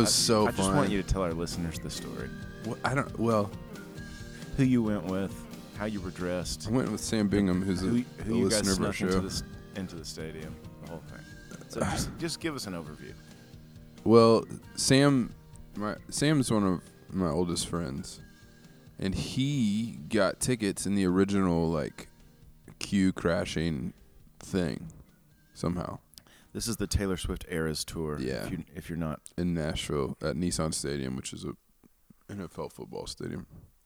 was so fun. I just want you to tell our listeners the story. Well, who you went with, how you were dressed. I went with Sam Bingham, who's who a you guys listener of our snuck show. into the stadium, the whole thing. So just give us an overview. Well, Sam's one of my oldest friends, and he got tickets in the original like queue crashing thing somehow. This is the Taylor Swift Eras tour. Yeah. If you're not in Nashville at Nissan Stadium, which is a NFL football stadium.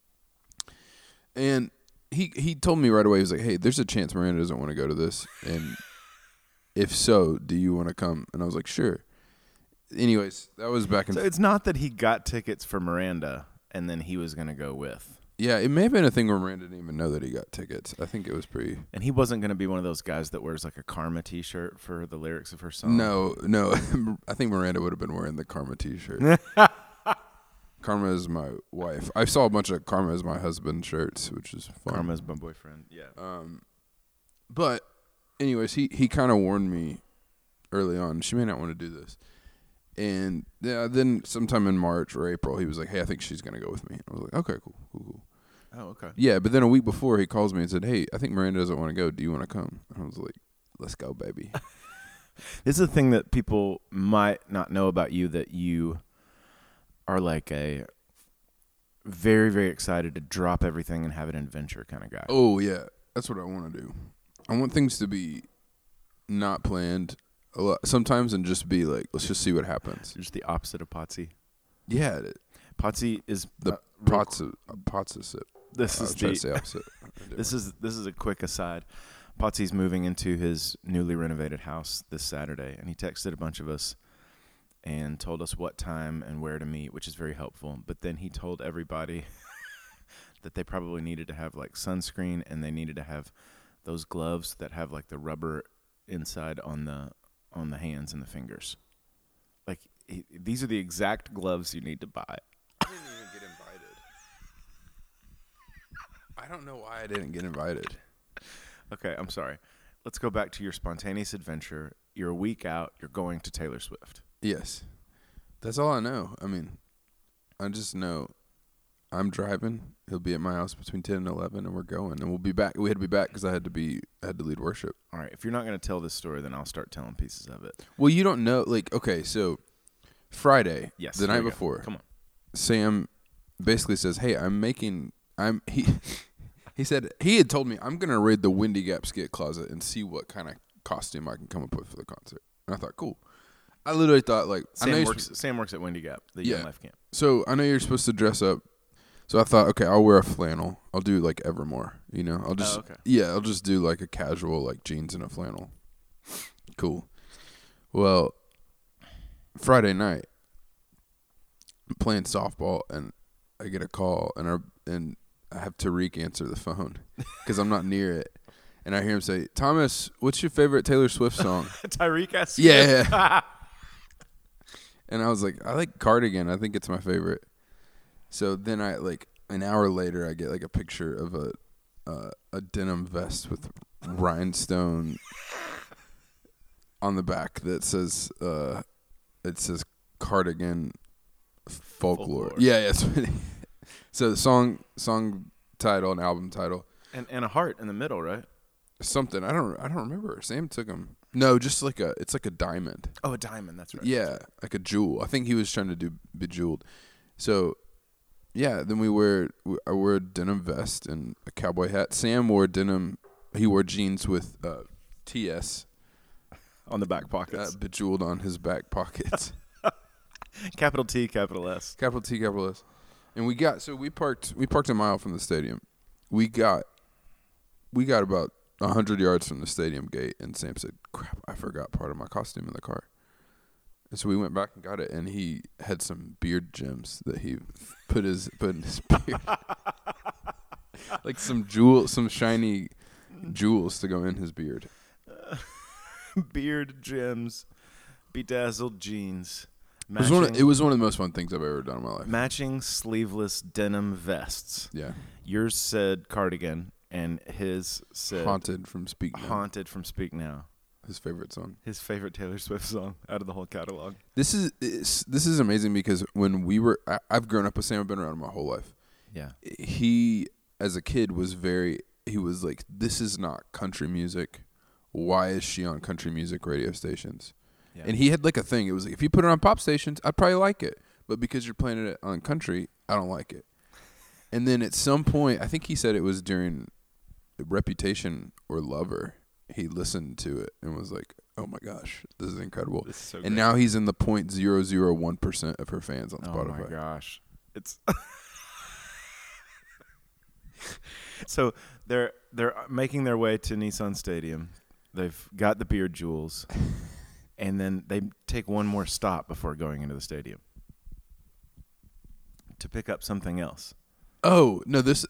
And he told me right away, he was like, "Hey, there's a chance Miranda doesn't want to go to this, and if so, do you want to come?" And I was like, "Sure." Anyways, that was back in. So it's not that he got tickets for Miranda and then he was going to go with. Yeah, it may have been a thing where Miranda didn't even know that he got tickets. I think it was pretty. And he wasn't going to be one of those guys that wears like a Karma T-shirt for the lyrics of her song. No. I think Miranda would have been wearing the Karma T-shirt. Karma is my wife. I saw a bunch of Karma is my husband shirts, which is fun. Karma is my boyfriend. Yeah. But anyways, he kind of warned me early on. She may not want to do this. And then sometime in March or April, he was like, "Hey, I think she's gonna go with me." I was like, "Okay, cool." Oh, okay. Yeah, but then a week before, he calls me and said, "Hey, I think Miranda doesn't want to go. Do you want to come?" And I was like, "Let's go, baby." This is a thing that people might not know about you, that you are like a very, very excited to drop everything and have an adventure kind of guy. Oh, yeah. That's what I want to do. I want things to be not planned a lot sometimes and just be like, let's just see what happens. Just the opposite of Potsy. Yeah. Potsy is the Potsy. This is the say opposite. This is a quick aside. Potsy's moving into his newly renovated house this Saturday, and he texted a bunch of us and told us what time and where to meet, which is very helpful. But then he told everybody that they probably needed to have like sunscreen, and they needed to have those gloves that have like the rubber inside on the hands and the fingers. Like these are the exact gloves you need to buy. I didn't even get invited. I don't know why I didn't get invited. Okay, I'm sorry. Let's go back to your spontaneous adventure. You're a week out. You're going to Taylor Swift. Yes. That's all I know. I mean, I just know I'm driving. He'll be at my house between 10 and 11, and we're going. And we'll be back. We had to be back because I had to lead worship. All right. If you're not going to tell this story, then I'll start telling pieces of it. Well, you don't know. Like, okay, so Friday, yes, the night before, come on. Sam basically says, "Hey, he said he had told me I'm going to raid the Windy Gap skit closet and see what kind of costume I can come up with for the concert." And I thought, cool. I literally thought, like, Sam works at Windy Gap, the Young Life camp. So I know you're supposed to dress up. So I thought, okay, I'll wear a flannel. I'll do like Evermore, you know. I'll just do like a casual like jeans and a flannel. Cool. Well, Friday night, I'm playing softball and I get a call and I have Tariq answer the phone because I'm not near it, and I hear him say, "Thomas, what's your favorite Taylor Swift song?" Tariq asked. Yeah. And I was like, "I like Cardigan. I think it's my favorite." So then I like an hour later, I get like a picture of a denim vest with rhinestone on the back that says it says Cardigan Folklore. Yeah. So the song title and album title, and a heart in the middle, right? Something I don't remember. Sam took them. No, just like it's like a diamond. Oh, a diamond. That's right. Yeah, like a jewel. I think he was trying to do Bejeweled. So, yeah. Then I wore a denim vest and a cowboy hat. Sam wore denim. He wore jeans with TS on the back pockets, Bejeweled on his back pockets. Capital T, capital S. Capital T, capital S. And we parked a mile from the stadium. We got about 100 yards from the stadium gate, and Sam said, "Crap, I forgot part of my costume in the car." And so we went back and got it, and he had some beard gems that he put in his beard. Like some shiny jewels to go in his beard. Beard gems, bedazzled jeans. It was one of the most fun things I've ever done in my life. Matching sleeveless denim vests. Yeah. Yours said Cardigan, and his said Haunted from Speak Now. Haunted from Speak Now. His favorite song. His favorite Taylor Swift song out of the whole catalog. This is amazing because when I've grown up with Sam. I've been around him my whole life. Yeah. He, as a kid, he was like, this is not country music. Why is she on country music radio stations? Yeah. And he had like a thing. It was like, if you put it on pop stations, I'd probably like it. But because you're playing it on country, I don't like it. And then at some point, I think he said it was during Reputation or Lover, he listened to it and was like, oh my gosh, this is incredible. This is so great. Now he's in the 0.001% of her fans on Spotify. Oh my gosh. It's so they're making their way to Nissan Stadium. They've got the beard jewels, and then they take one more stop before going into the stadium to pick up something else. Oh no, this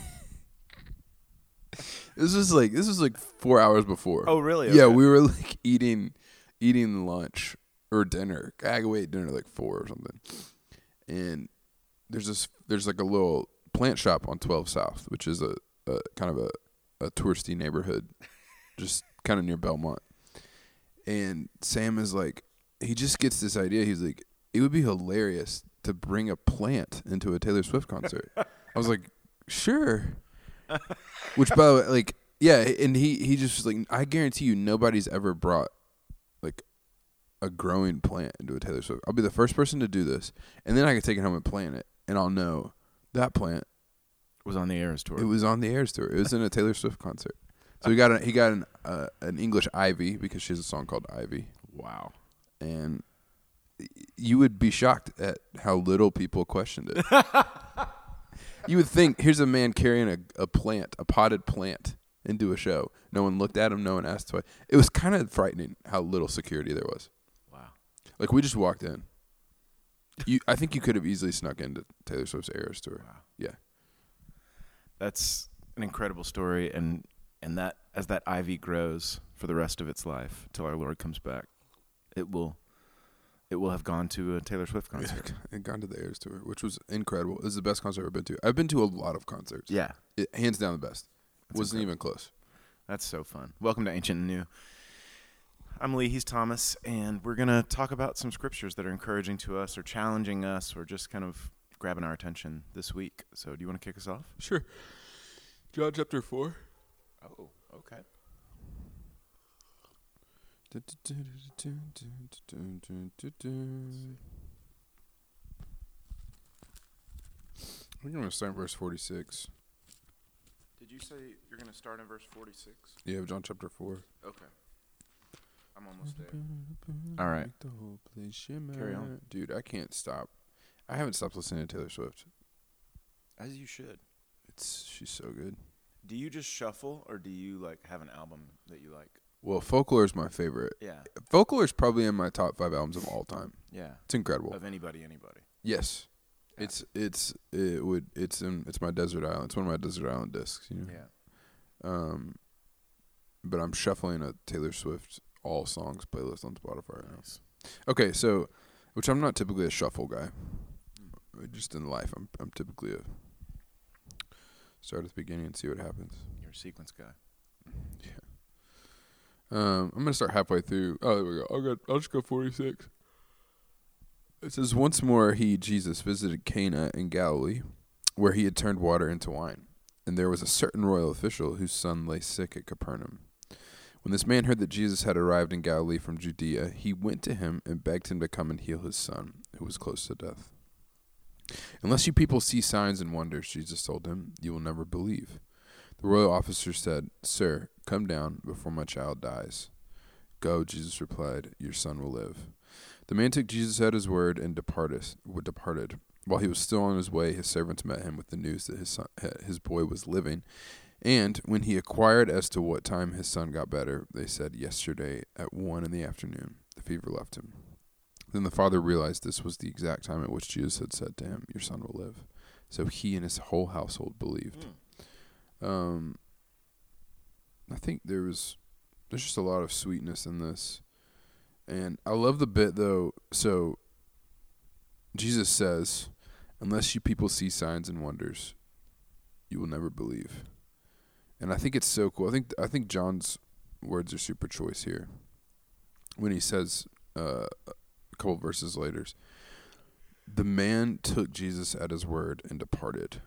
was like 4 hours before. Oh really? Okay. Yeah, we were like eating lunch or dinner. I go eat dinner like 4 or something, and there's like a little plant shop on 12 South, which is a kind of a touristy neighborhood, just kind of near Belmont. And Sam is like, he just gets this idea. He's like, it would be hilarious to bring a plant into a Taylor Swift concert. I was like, sure. Which, by the way, like, yeah, and he just was like, I guarantee you nobody's ever brought like a growing plant into a Taylor Swift. I'll be the first person to do this, and then I can take it home and plant it, and I'll know that plant was on the Eras tour. It was on the Eras tour. It was in a Taylor Swift concert. So he got an English Ivy because she has a song called Ivy. Wow. And you would be shocked at how little people questioned it. You would think, here's a man carrying a plant, a potted plant, into a show. No one looked at him. No one asked twice. It was kind of frightening how little security there was. Wow. Like, we just walked in. I think you could have easily snuck into Taylor Swift's Eras tour. Wow. Yeah. That's an incredible story, and that as that ivy grows for the rest of its life till our Lord comes back, it will have gone to a Taylor Swift concert. And gone to the Eras tour, which was incredible. This is the best concert I've ever been to. I've been to a lot of concerts. Yeah. Hands down the best. Wasn't even close. That's so fun. Welcome to Ancient and New. I'm Lee, he's Thomas, and we're going to talk about some scriptures that are encouraging to us or challenging us or just kind of grabbing our attention this week. So do you want to kick us off? Sure. John chapter 4. Oh, okay. We're going to start in verse 46. Did you say you're going to start in verse 46? Yeah, John chapter 4. Okay. I'm almost there. All right. Carry on. Dude, I can't stop. I haven't stopped listening to Taylor Swift. As you should. She's so good. Do you just shuffle, or do you like have an album that you like? Well, Folklore is my favorite. Yeah. Folklore is probably in my top 5 albums of all time. Yeah. It's incredible. Of anybody. Yes. Yeah. It's my desert island. It's one of my desert island discs, you know. Yeah. But I'm shuffling a Taylor Swift all songs playlist on Spotify right now. Okay, so which I'm not typically a shuffle guy. Just in life, I'm typically a start at the beginning and see what happens. You're a sequence guy. Yeah. I'm gonna start halfway through. Oh, there we go. I'll just go 46. It says, once more Jesus visited Cana in Galilee, where he had turned water into wine. And there was a certain royal official whose son lay sick at Capernaum. When this man heard that Jesus had arrived in Galilee from Judea, he went to him and begged him to come and heal his son, who was close to death. Unless you people see signs and wonders, Jesus told him, you will never believe. The royal officer said, Sir, come down before my child dies. Go, Jesus replied, your son will live. The man took Jesus at his word and departed. While he was still on his way, his servants met him with the news that his boy was living. And when he inquired as to what time his son got better, they said, yesterday at 1 p.m, the fever left him. Then the father realized this was the exact time at which Jesus had said to him, your son will live. So he and his whole household believed. I think there's just a lot of sweetness in this. And I love the bit, though. So Jesus says, unless you people see signs and wonders, you will never believe. And I think it's so cool. I think John's words are super choice here. When he says a couple verses later, the man took Jesus at his word and departed.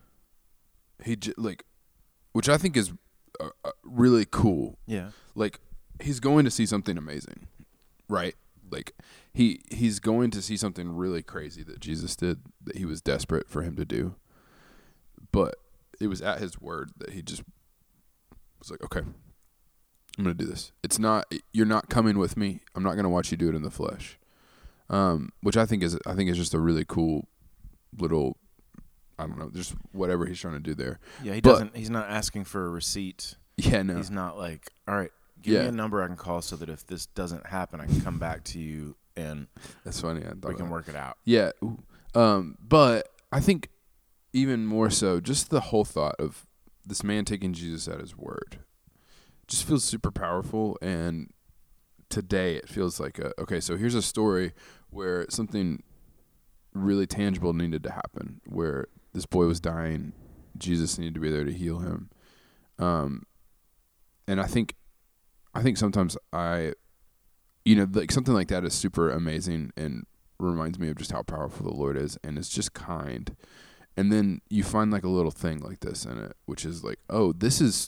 Which I think is really cool. Yeah. Like, he's going to see something amazing, right? Like, he's going to see something really crazy that Jesus did, that he was desperate for him to do. But it was at his word that he just was like, okay, I'm going to do this. You're not coming with me. I'm not going to watch you do it in the flesh. Which I think is just a really cool little, I don't know, just whatever he's trying to do there. Yeah, he's not asking for a receipt. Yeah, no. He's not like, all right, give me a number I can call so that if this doesn't happen, I can come back to you and that's funny. We can work it out. Yeah. But I think even more so, just the whole thought of this man taking Jesus at his word just feels super powerful. And today it feels like okay, so here's a story where something really tangible needed to happen, where this boy was dying. Jesus needed to be there to heal him. And I think sometimes like something like that is super amazing and reminds me of just how powerful the Lord is, and it's just kind. And then you find like a little thing like this in it, which is like, oh, it's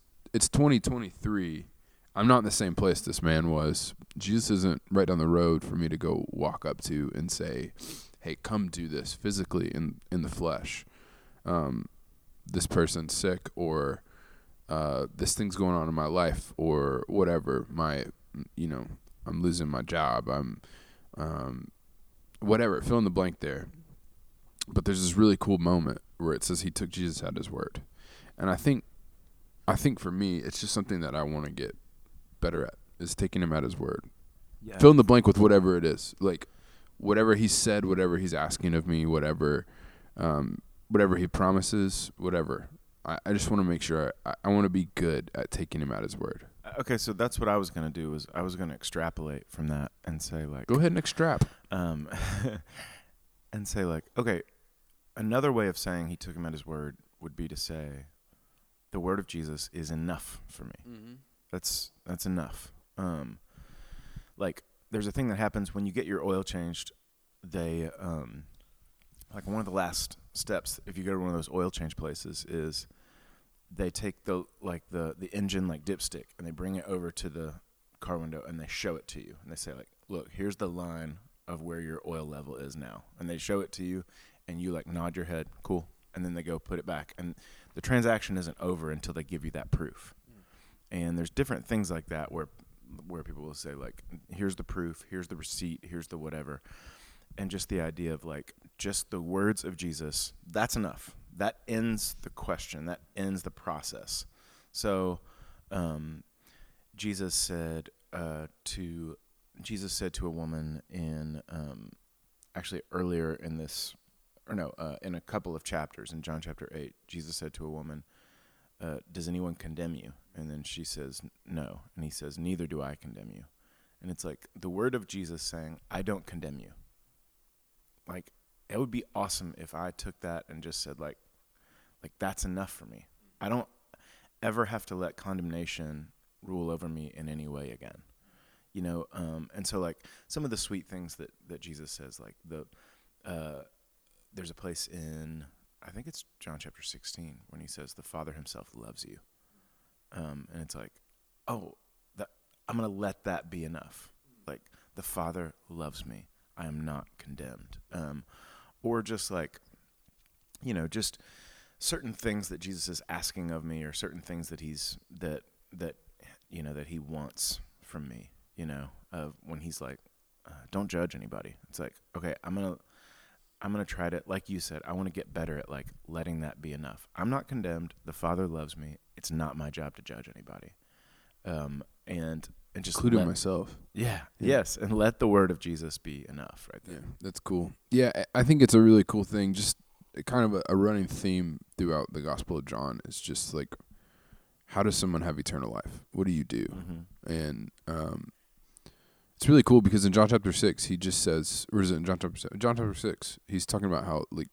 2023. I'm not in the same place this man was. Jesus isn't right down the road for me to go walk up to and say, hey, come do this physically in the flesh. This person's sick, or this thing's going on in my life, or whatever. I'm losing my job. I'm whatever. Fill in the blank there. But there's this really cool moment where it says he took Jesus at his word. And I think for me, it's just something that I want to get better at, is taking him at his word. Yeah. Fill in the blank with whatever it is. Like, whatever he said, whatever he's asking of me, whatever he promises, whatever. I just want to make sure I want to be good at taking him at his word. Okay, so that's what I was going to do, is I was going to extrapolate from that and say, like... Go ahead and extrap. And say, like, okay, another way of saying he took him at his word would be to say, the word of Jesus is enough for me. Mm-hmm. That's enough. Like, there's a thing that happens when you get your oil changed. They, like, one of the last steps, if you go to one of those oil change places, is they take the engine, like, dipstick, and they bring it over to the car window, and they show it to you. And they say, like, look, here's the line of where your oil level is now. And they show it to you, and you, like, nod your head, cool. And then they go put it back. And the transaction isn't over until they give you that proof. And there's different things like that where people will say, like, here's the proof, here's the receipt, here's the whatever. And just the idea of, like, just the words of Jesus, that's enough. That ends the question. That ends the process. So Jesus said to a woman in actually earlier in this, in a couple of chapters in John chapter 8, Jesus said to a woman, does anyone condemn you? And then she says, no. And he says, neither do I condemn you. And it's like the word of Jesus saying, I don't condemn you. Like, it would be awesome if I took that and just said, like that's enough for me. I don't ever have to let condemnation rule over me in any way again. And so, like, some of the sweet things that Jesus says, like there's a place in, I think it's John chapter 16, when he says the Father himself loves you. And it's like, I'm going to let that be enough. Like, the Father loves me. I am not condemned. Or just like, just certain things that Jesus is asking of me, or certain things that that he wants from me, when he's like, don't judge anybody. It's like, okay, I'm going to try to, like you said, I want to get better at, like, letting that be enough. I'm not condemned. The Father loves me. It's not my job to judge anybody. And just including myself. Yeah. Yes. And let the word of Jesus be enough right there. Yeah, that's cool. Yeah. I think it's a really cool thing. Just kind of a running theme throughout the Gospel of John is just like, how does someone have eternal life? What do you do? Mm-hmm. And, it's really cool because in John chapter 6, he just says, or is it in John chapter 7? John chapter 6, he's talking about how, like,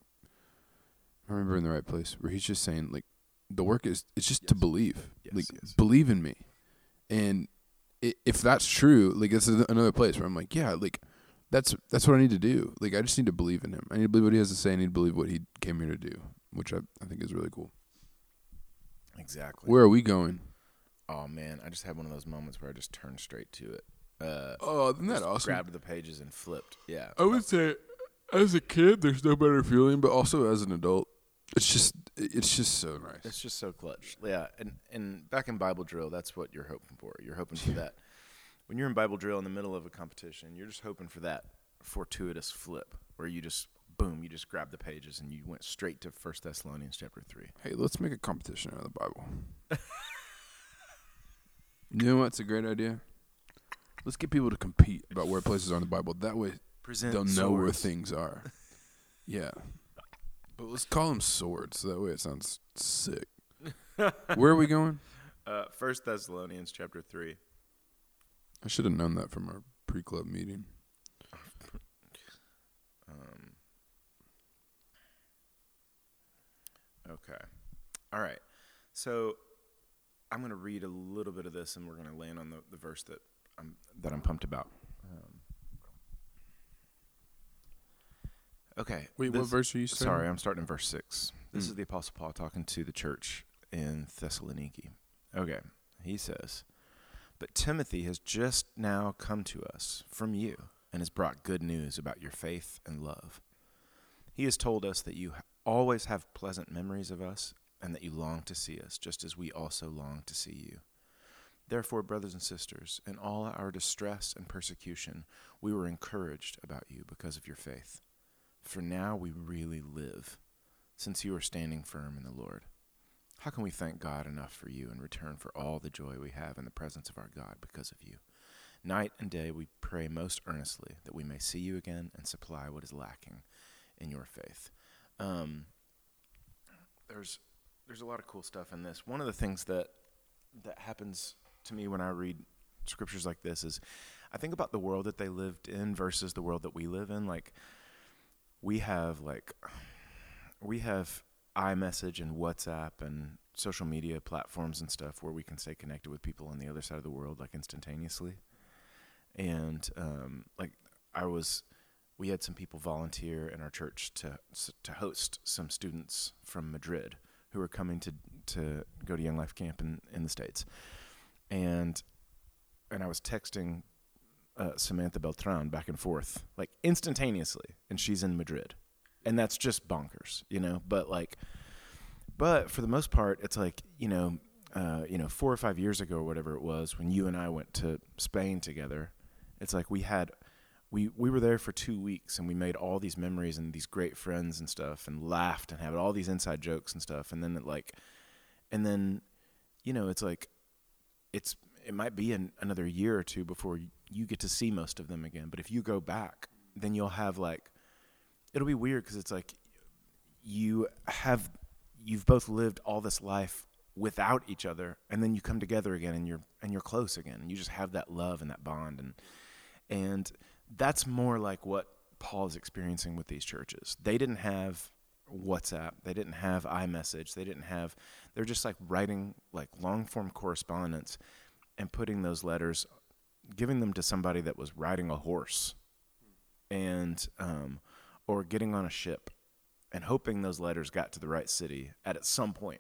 I remember in the right place, where he's just saying, like, the work is, it's just to believe. Yes, like, believe in me. And if that's true, like this is another place where I'm like, yeah, like that's what I need to do. Like I just need to believe in him. I need to believe what he has to say. I need to believe what he came here to do, which I think is really cool. Exactly. Where are we going? Oh man, I just had one of those moments where I just turned straight to it. Isn't that awesome? Grabbed the pages and flipped. Yeah. I would say, as a kid, there's no better feeling, but also as an adult, it's just so nice. It's just so clutch. Yeah, and back in Bible drill, that's what you're hoping for. You're hoping for that. When you're in Bible drill in the middle of a competition, you're just hoping for that fortuitous flip where you just, boom, you just grab the pages and you went straight to 1 Thessalonians chapter 3. Hey, let's make a competition out of the Bible. You know what's a great idea? Let's get people to compete about where places are in the Bible. That way they'll know where things are. Yeah. But let's call them swords. That way it sounds sick. Where are we going? 1 Thessalonians chapter 3. I should have known that from our pre-club meeting. Okay. All right. So I'm going to read a little bit of this, and we're going to land on the verse that I'm pumped about. Okay. Wait, what verse are you saying? Sorry, I'm starting in verse 6. This is the Apostle Paul talking to the church in Thessaloniki. Okay. He says, "But Timothy has just now come to us from you and has brought good news about your faith and love. He has told us that you always have pleasant memories of us and that you long to see us, just as we also long to see you. Therefore, brothers and sisters, in all our distress and persecution, we were encouraged about you because of your faith. For now we really live, since you are standing firm in the Lord. How can we thank God enough for you in return for all the joy we have in the presence of our God because of you? Night and day we pray most earnestly that we may see you again and supply what is lacking in your faith." There's a lot of cool stuff in this. One of the things that happens to me when I read scriptures like this is I think about the world that they lived in versus the world that we live in. Like we have iMessage and WhatsApp and social media platforms and stuff where we can stay connected with people on the other side of the world like instantaneously. And we had some people volunteer in our church to host some students from Madrid who were coming to go to Young Life Camp in the States. And I was texting Samantha Beltran back and forth, like instantaneously, and she's in Madrid. And that's just bonkers, you know? But for the most part, it's like, 4 or 5 years ago or whatever it was, when you and I went to Spain together, it's like we were there for 2 weeks and we made all these memories and these great friends and stuff and laughed and had all these inside jokes and stuff. And then it's like, it might be another year or two before you get to see most of them again. But if you go back, then you'll have it'll be weird because it's like you've both lived all this life without each other, and then you come together again and you're close again, and you just have that love and that bond, and that's more like what Paul is experiencing with these churches. They didn't have WhatsApp, they didn't have iMessage, they're just like writing like long form correspondence and putting those letters, giving them to somebody that was riding a horse, and or getting on a ship, and hoping those letters got to the right city at some point,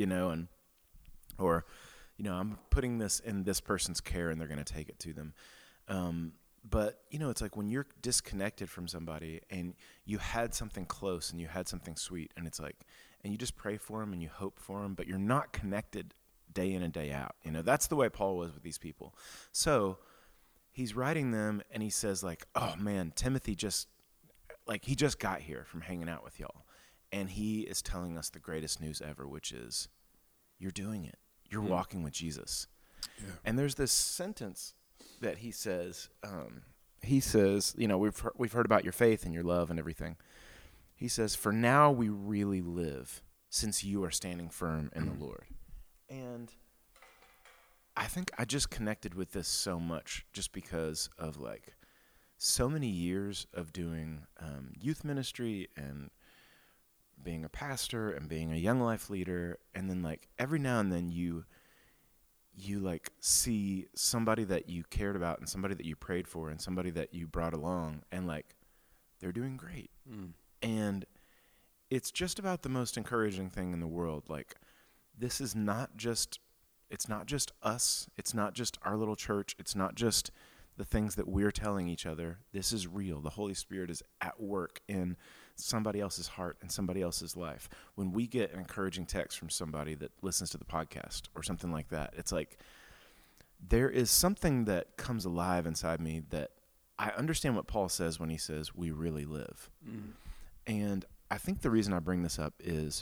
I'm putting this in this person's care and they're going to take it to them. But it's like when you're disconnected from somebody and you had something close and you had something sweet, and it's like, and you just pray for them and you hope for them, but you're not connected day in and day out. That's the way Paul was with these people. So he's writing them and he says like, oh man, Timothy he just got here from hanging out with y'all. And he is telling us the greatest news ever, which is you're doing it. You're walking with Jesus. Yeah. And there's this sentence that he says, we've heard about your faith and your love and everything. He says, for now we really live, since you are standing firm in the Lord. And I think I just connected with this so much just because of so many years of doing youth ministry and being a pastor and being a young life leader, and then every now and then you you like see somebody that you cared about and somebody that you prayed for and somebody that you brought along, and like they're doing great. And it's just about the most encouraging thing in the world. Like, this is not just, it's not just us. It's not just our little church. It's not just the things that we're telling each other. This is real. The Holy Spirit is at work in somebody else's heart and somebody else's life. When we get an encouraging text from somebody that listens to the podcast or something like that, it's like there is something that comes alive inside me that I understand what Paul says when he says we really live. And I think the reason I bring this up is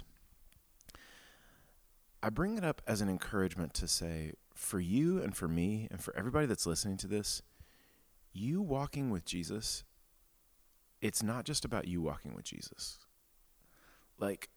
I bring it up as an encouragement to say, for you and for me and for everybody that's listening to this, you walking with Jesus, it's not just about you walking with Jesus. Like,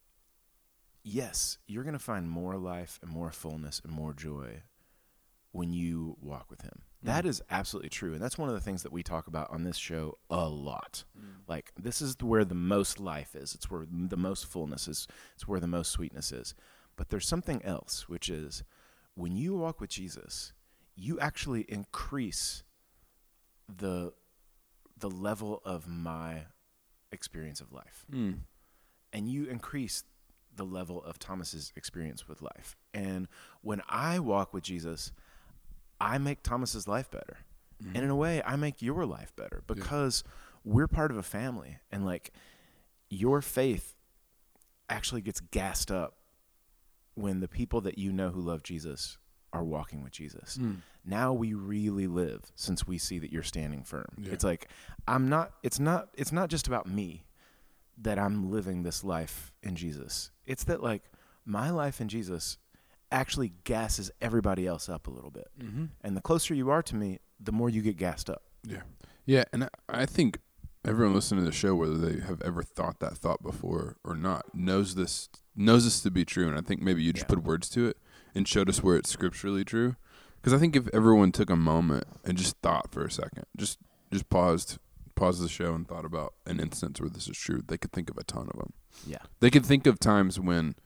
yes, you're going to find more life and more fullness and more joy when you walk with him. That is absolutely true. And that's one of the things that we talk about on this show a lot. Like, this is where the most life is. It's where the most fullness is. It's where the most sweetness is. But there's something else, which is when you walk with Jesus, you actually increase the level of my experience of life. And you increase the level of Thomas's experience with life. And when I walk with Jesus, I make Thomas's life better. And in a way, I make your life better because we're part of a family. And like, your faith actually gets gassed up when the people that you know who love Jesus are walking with Jesus. Now we really live since we see that you're standing firm. It's like, it's not just about me that I'm living this life in Jesus. It's that like my life in Jesus actually gasses everybody else up a little bit. And the closer you are to me, the more you get gassed up. Yeah. And I think everyone listening to the show, whether they have ever thought that thought before or not, knows this to be true. And I think maybe you just put words to it and showed us where it's scripturally true. Because I think if everyone took a moment and just thought for a second, just paused the show and thought about an instance where this is true, they could think of a ton of them. They could think of times when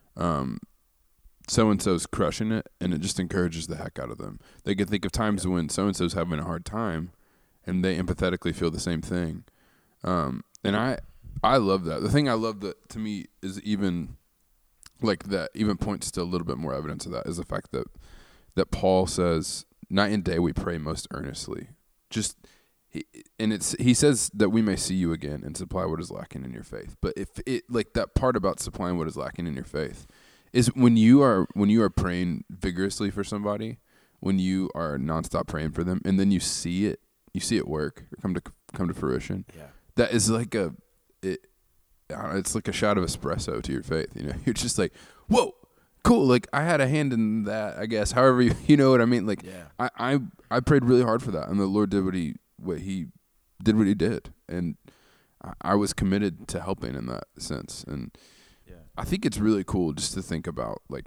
so-and-so's crushing it, and it just encourages the heck out of them. They could think of times when so-and-so's having a hard time, and they empathetically feel the same thing. And I love that. The thing I love that to me is even like that even points to a little bit more evidence of that is the fact that Paul says, night and day we pray most earnestly. He says that we may see you again and supply what is lacking in your faith. But if it like that part about supplying what is lacking in your faith is when you are praying vigorously for somebody, when you are nonstop praying for them, and then you see it work or come to fruition. That is like it's like a shot of espresso to your faith. You know, you're just like, whoa, cool. Like I had a hand in that, I guess. However, you know what I mean. Like I prayed really hard for that, and the Lord did what he did, and I was committed to helping in that sense. And I think it's really cool just to think about, like,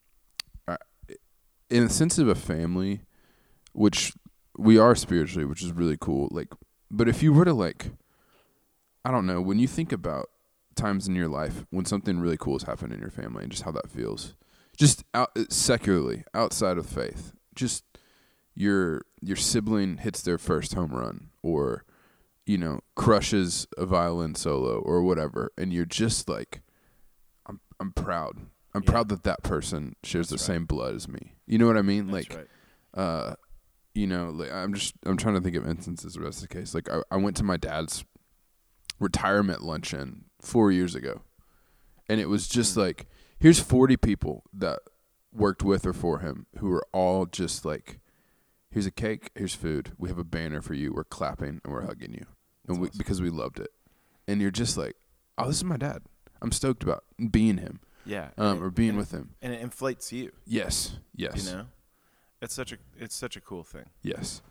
in the sense of a family, which we are spiritually, which is really cool. Like, but if you were to, like, I don't know, when you think about times in your life when something really cool has happened in your family and just how that feels, just secularly, outside of faith, just your sibling hits their first home run, or, you know, crushes a violin solo or whatever, and you're just like, I'm proud. I'm proud that person shares the same blood as me. You know what I mean? That's like, you know, like I'm trying to think of instances where that's the case. Like I went to my dad's retirement luncheon 4 years ago, and it was just like, here's 40 people that worked with or for him who were all just like, here's a cake, here's food, we have a banner for you, we're clapping and we're hugging you, and awesome. Because we loved it. And you're just like, oh, this is my dad. I'm stoked about being him. Or being with him. And it inflates you. Yes. You know? It's such a cool thing. Yes.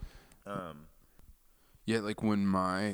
Yeah, like when my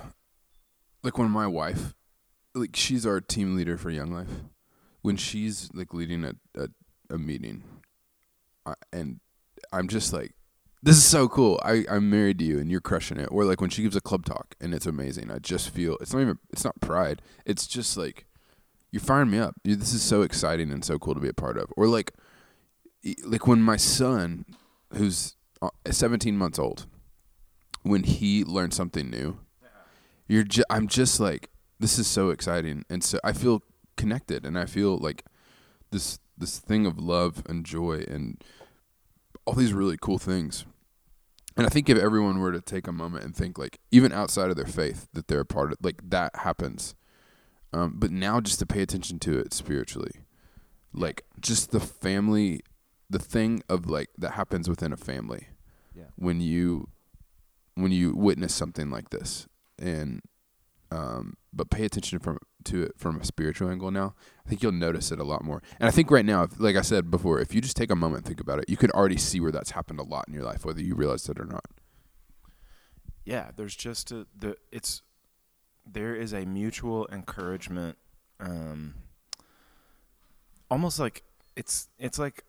wife, like, she's our team leader for Young Life. When she's like leading a meeting, and I'm just like, this is so cool. I'm married to you and you're crushing it. Or like when she gives a club talk and it's amazing. I just feel it's not pride. It's just like, you're firing me up. This is so exciting and so cool to be a part of. Or like like when my son, who's 17 months old, when he learns something new, I'm just like, this is so exciting. And so I feel connected, and I feel like this thing of love and joy and all these really cool things. And I think if everyone were to take a moment and think, like, even outside of their faith, that they're a part of, like, that happens. But now just to pay attention to it spiritually, like, just the family, the thing of, like, that happens within a family. Yeah. When you witness something like this, and but pay attention to it from a spiritual angle now, I think you'll notice it a lot more. And I think right now, like I said before, if you just take a moment and think about it, you could already see where that's happened a lot in your life, whether you realized it or not. Yeah, there's just there is a mutual encouragement, almost like it's like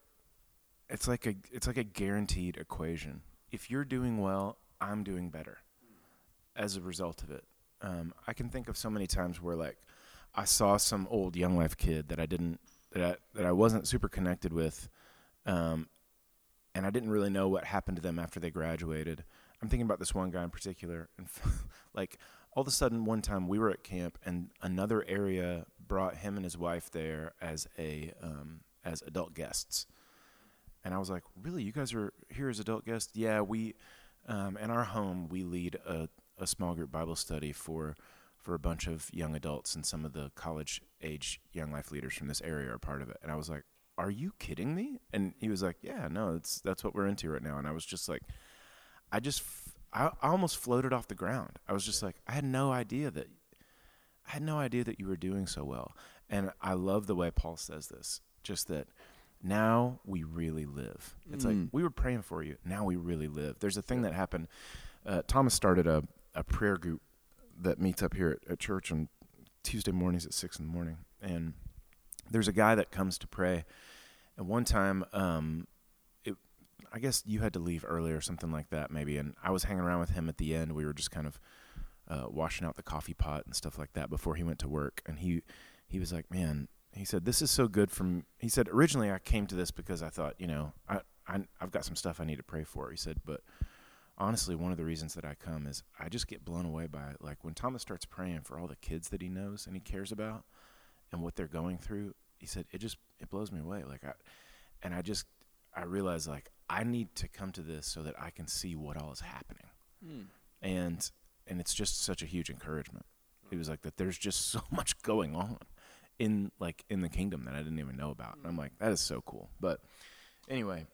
a guaranteed equation. If you're doing well, I'm doing better as a result of it. I can think of so many times where, like, I saw some old Young Life kid that I wasn't super connected with, and I didn't really know what happened to them after they graduated. I'm thinking about this one guy in particular, and like, all of a sudden one time we were at camp, and another area brought him and his wife there as adult guests. And I was like, really, you guys are here as adult guests? Yeah, we in our home we lead a small group Bible study for a bunch of young adults, and some of the college age Young Life leaders from this area are part of it. And I was like, are you kidding me? And he was like, yeah, no, that's what we're into right now. And I was just like, I almost floated off the ground. I was just like, I had no idea that you were doing so well. And I love the way Paul says this, just that now we really live. It's like, we were praying for you, now we really live. There's a thing that happened. Thomas started a prayer group that meets up here at church on Tuesday mornings at 6 a.m. And there's a guy that comes to pray. And one time, I guess you had to leave early or something like that maybe. And I was hanging around with him at the end. We were just kind of washing out the coffee pot and stuff like that before he went to work. And he was like, man, he said, this is so good he said, originally I came to this because I thought, I've got some stuff I need to pray for. He said, but honestly, one of the reasons that I come is I just get blown away by it. Like, when Thomas starts praying for all the kids that he knows and he cares about and what they're going through, he said, it blows me away. Like, I realize, like, I need to come to this so that I can see what all is happening. And it's just such a huge encouragement. He was like, that there's just so much going on in the kingdom that I didn't even know about. And I'm like, that is so cool. But anyway,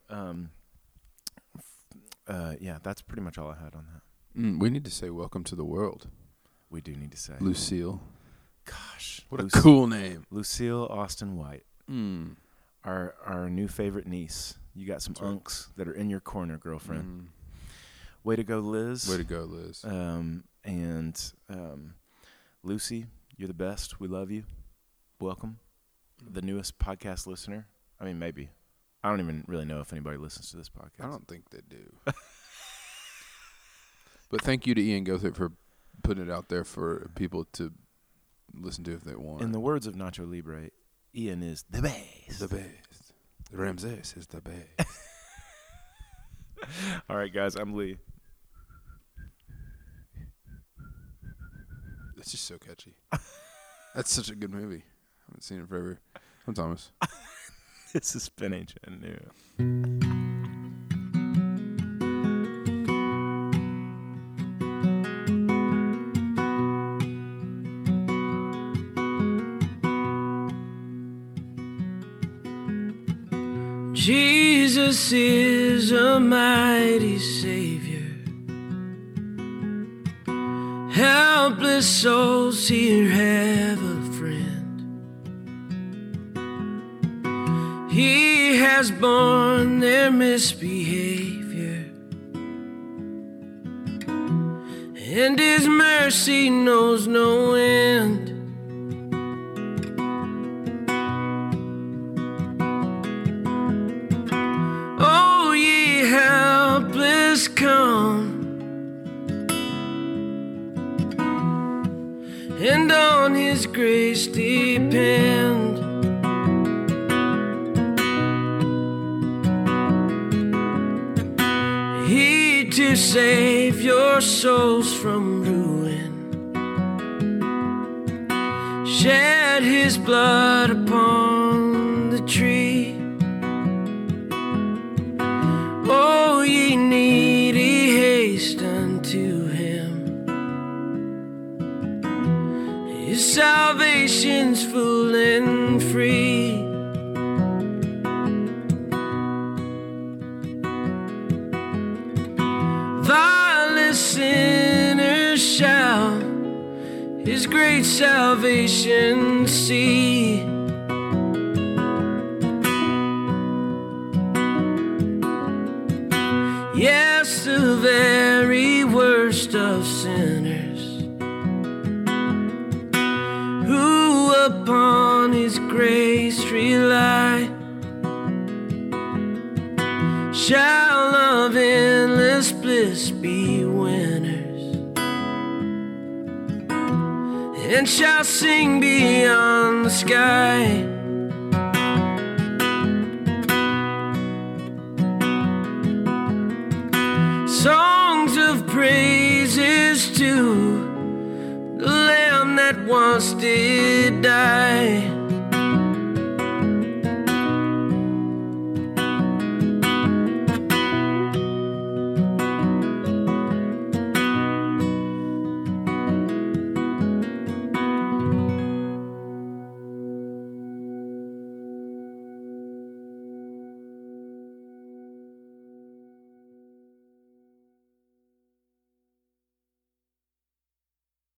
yeah, that's pretty much all I had on that. We need to say welcome to the world. We do need to say. Lucille. Gosh. What a cool name. Lucille Austin White. Our new favorite niece. You got some unks that are in your corner, girlfriend. Way to go, Liz. Way to go, Liz. And Lucy, you're the best. We love you. Welcome. The newest podcast listener. I mean, maybe. I don't even really know if anybody listens to this podcast. I don't think they do. But thank you to Ian Gothard for putting it out there for people to listen to if they want. In the words of Nacho Libre, Ian is the best. The best. Ramses is the best. All right, guys, I'm Lee. It's just so catchy. That's such a good movie. I haven't seen it forever. I'm Thomas. This is Spinach and New. Jesus is a mighty Savior. Helpless souls here have a friend. He has borne their misbehavior, and His mercy knows no end. Oh, ye helpless, come, and on His grace depend. save your souls from ruin, shed his blood upon the tree. Oh, ye needy, haste unto him. His salvation's full and free. Vilest sinners shall his great salvation see. Yes, the very worst of sinners, who upon his grace rely, shall of endless bliss be winners, and shall sing beyond the sky. Songs of praises to the Lamb that once did